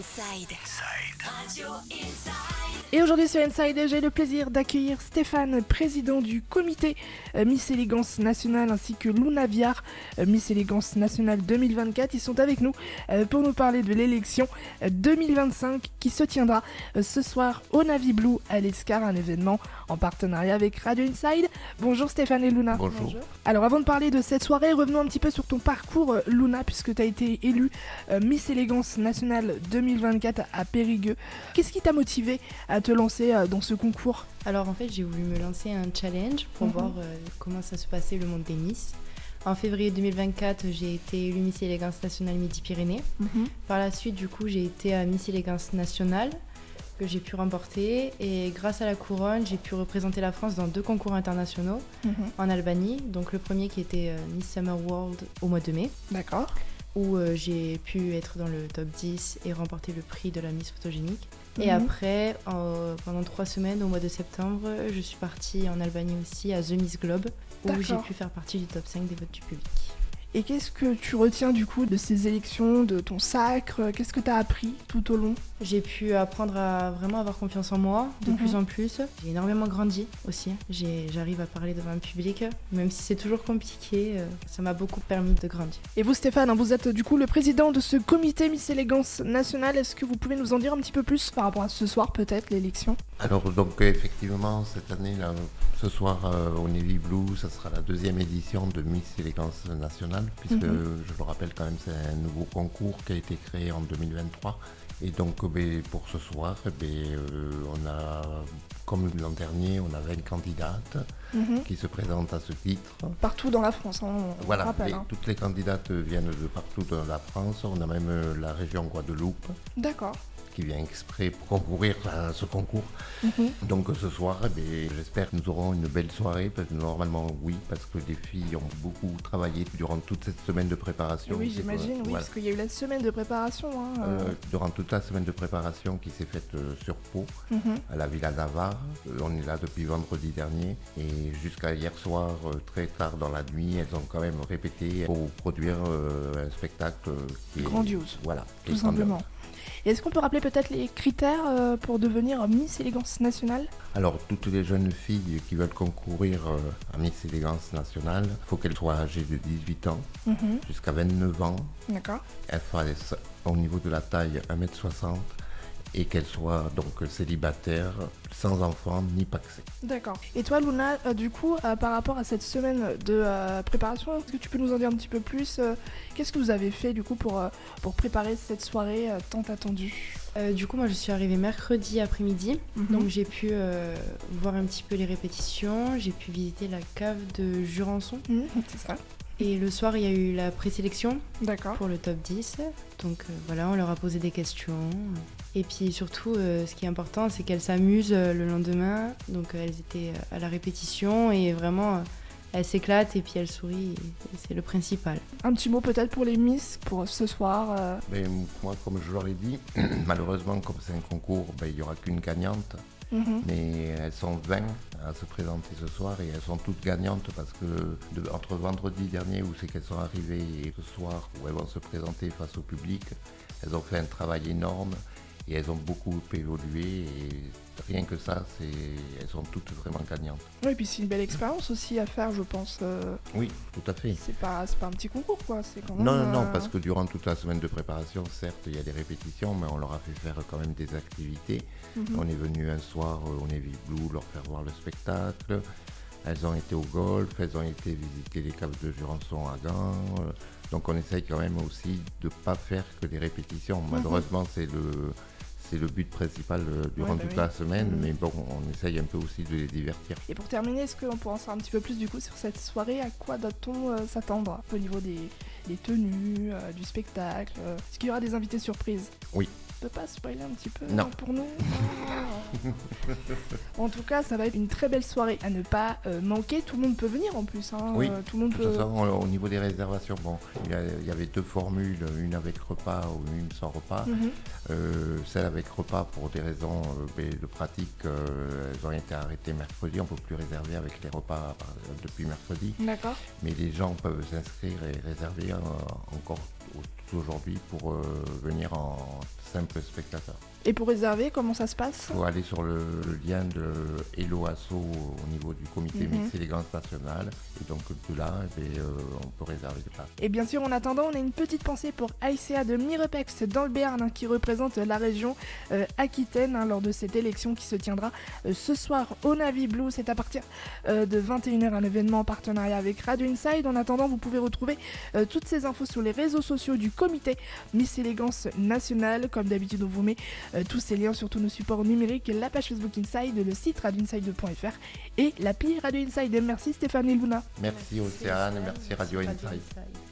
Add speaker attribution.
Speaker 1: Inside. Radio Inside.
Speaker 2: Et aujourd'hui sur Inside, j'ai le plaisir d'accueillir Stéphane, président du comité Miss Élégance Nationale, ainsi que Luna Viard, Miss Élégance Nationale 2024. Ils sont avec nous pour nous parler de l'élection 2025 qui se tiendra ce soir au Navy Blue à l'Escar, un événement en partenariat avec Radio Inside. Bonjour Stéphane et Luna.
Speaker 3: Bonjour.
Speaker 2: Alors avant de parler de cette soirée, revenons un petit peu sur ton parcours Luna, puisque tu as été élue Miss Élégance Nationale 2024 à Périgueux. Qu'est-ce qui t'a motivé à te lancer dans ce concours ?
Speaker 4: Alors en fait, j'ai voulu me lancer un challenge pour voir comment ça se passait le monde des Miss. En février 2024, j'ai été élue Miss Élégance Nationale Midi-Pyrénées. Par la suite, du coup, j'ai été à Miss Élégance Nationale que j'ai pu remporter. Et grâce à la couronne, j'ai pu représenter la France dans 2 concours internationaux en Albanie. Donc le premier qui était Miss Summer World au mois de mai.
Speaker 2: D'accord.
Speaker 4: Où j'ai pu être dans le top 10 et remporter le prix de la Miss Photogénique. Et après, pendant 3 semaines, au mois de septembre, je suis partie en Albanie aussi à The Miss Globe, où j'ai pu faire partie du top 5 des votes du public.
Speaker 2: Et qu'est-ce que tu retiens du coup de ces élections, de ton sacre ? Qu'est-ce que tu as appris tout au long ?
Speaker 4: J'ai pu apprendre à vraiment avoir confiance en moi de plus en plus. J'ai énormément grandi aussi. J'arrive à parler devant un public, même si c'est toujours compliqué, ça m'a beaucoup permis de grandir.
Speaker 2: Et vous Stéphane, vous êtes du coup le président de ce comité Miss Élégance Nationale. Est-ce que vous pouvez nous en dire un petit peu plus par rapport à ce soir peut-être, l'élection ?
Speaker 3: Alors donc effectivement cette année là, ce soir au Navy Blue, ça sera la 2e édition de Miss Élégance Nationale, puisque je le rappelle quand même, c'est un nouveau concours qui a été créé en 2023. Et donc pour ce soir, on a, comme l'an dernier, on a 20 candidates qui se présentent à ce titre.
Speaker 2: Partout dans la France, on
Speaker 3: voilà,
Speaker 2: rappelle.
Speaker 3: Toutes les candidates viennent de partout dans la France. On a même la région Guadeloupe.
Speaker 2: D'accord.
Speaker 3: Qui vient exprès pour concourir à ce concours. Donc ce soir, j'espère que nous aurons une belle soirée, parce que normalement oui, parce que les filles ont beaucoup travaillé durant toute cette semaine de préparation.
Speaker 2: Oui, j'imagine, oui, parce qu'il y a eu la semaine de préparation.
Speaker 3: Durant toute la semaine de préparation qui s'est faite sur Pau, à la Villa Navarre. On est là depuis vendredi dernier, et jusqu'à hier soir, très tard dans la nuit, elles ont quand même répété pour produire un spectacle qui est
Speaker 2: grandiose.
Speaker 3: Voilà,
Speaker 2: tout simplement. Et est-ce qu'on peut rappeler peut-être les critères pour devenir Miss Élégance Nationale ?
Speaker 3: Alors, toutes les jeunes filles qui veulent concourir à Miss Élégance Nationale, il faut qu'elles soient âgées de 18 ans jusqu'à 29 ans.
Speaker 2: D'accord.
Speaker 3: Elles fassent au niveau de la taille 1m60 et qu'elles soient donc célibataires, sans enfants ni paxés.
Speaker 2: D'accord. Et toi Luna, du coup, par rapport à cette semaine de préparation, est-ce que tu peux nous en dire un petit peu plus ? Qu'est-ce que vous avez fait du coup pour préparer cette soirée tant attendue ?
Speaker 4: Du coup, moi je suis arrivée mercredi après-midi, donc j'ai pu voir un petit peu les répétitions, j'ai pu visiter la cave de Jurançon.
Speaker 2: C'est ça.
Speaker 4: Et le soir, il y a eu la présélection pour le top 10. Donc voilà, on leur a posé des questions. Et puis surtout, ce qui est important, c'est qu'elles s'amusent le lendemain. Donc elles étaient à la répétition et vraiment, elles s'éclatent et puis elles sourient. Et c'est le principal.
Speaker 2: Un petit mot peut-être pour les Miss, pour ce soir
Speaker 3: Moi, comme je leur ai dit, malheureusement, comme c'est un concours, il n'y aura qu'une gagnante. Mais elles sont 20 à se présenter ce soir et elles sont toutes gagnantes parce que entre vendredi dernier où c'est qu'elles sont arrivées et ce soir où elles vont se présenter face au public, elles ont fait un travail énorme et elles ont beaucoup évolué et rien que ça, elles sont toutes vraiment gagnantes.
Speaker 2: Oui, et puis c'est une belle expérience aussi à faire, je pense.
Speaker 3: Oui, tout à fait.
Speaker 2: C'est pas un petit concours, quoi. C'est quand même,
Speaker 3: non, parce que durant toute la semaine de préparation, certes, il y a des répétitions, mais on leur a fait faire quand même des activités. On est venu un soir au Navy Blue leur faire voir le spectacle. Elles ont été au golf, elles ont été visiter les caves de Jurançon à Gand. Donc on essaye quand même aussi de ne pas faire que des répétitions. Malheureusement, c'est le but principal durant toute la semaine, mais bon, on essaye un peu aussi de les divertir.
Speaker 2: Et pour terminer, est-ce qu'on peut en savoir un petit peu plus du coup sur cette soirée ? À quoi doit-on s'attendre au niveau des tenues, du spectacle ? Est-ce qu'il y aura des invités surprises ?
Speaker 3: Oui.
Speaker 2: Tu peux pas spoiler un petit peu pour nous ? En tout cas, ça va être une très belle soirée à ne pas manquer. Tout le monde peut venir en plus.
Speaker 3: Oui,
Speaker 2: tout le monde peut...
Speaker 3: au niveau des réservations, il y avait 2 formules, une avec repas ou une sans repas. Celle avec repas, pour des raisons de pratique, elles ont été arrêtées mercredi. On ne peut plus réserver avec les repas depuis mercredi.
Speaker 2: D'accord.
Speaker 3: Mais les gens peuvent s'inscrire et réserver encore aujourd'hui pour venir en simple spectateur.
Speaker 2: Et pour réserver, comment ça se passe ?
Speaker 3: Il faut aller sur le lien de Hello Asso au niveau du comité Miss Élégance Nationale. Et donc de là, on peut réserver des places.
Speaker 2: Et bien sûr, en attendant, on a une petite pensée pour Aïsséa de Mirepex dans le Béarn, qui représente la région Aquitaine lors de cette élection qui se tiendra ce soir au Navy Blue. C'est à partir de 21h, un événement en partenariat avec Radio Inside. En attendant, vous pouvez retrouver toutes ces infos sur les réseaux sociaux du comité Miss Élégance Nationale. Comme d'habitude, on vous met tous ces liens sur tous nos supports numériques, la page Facebook Inside, le site radioinside.fr et l'appli Radio Inside. Merci Stéphane et Luna.
Speaker 3: Merci Océane, merci Radio Inside.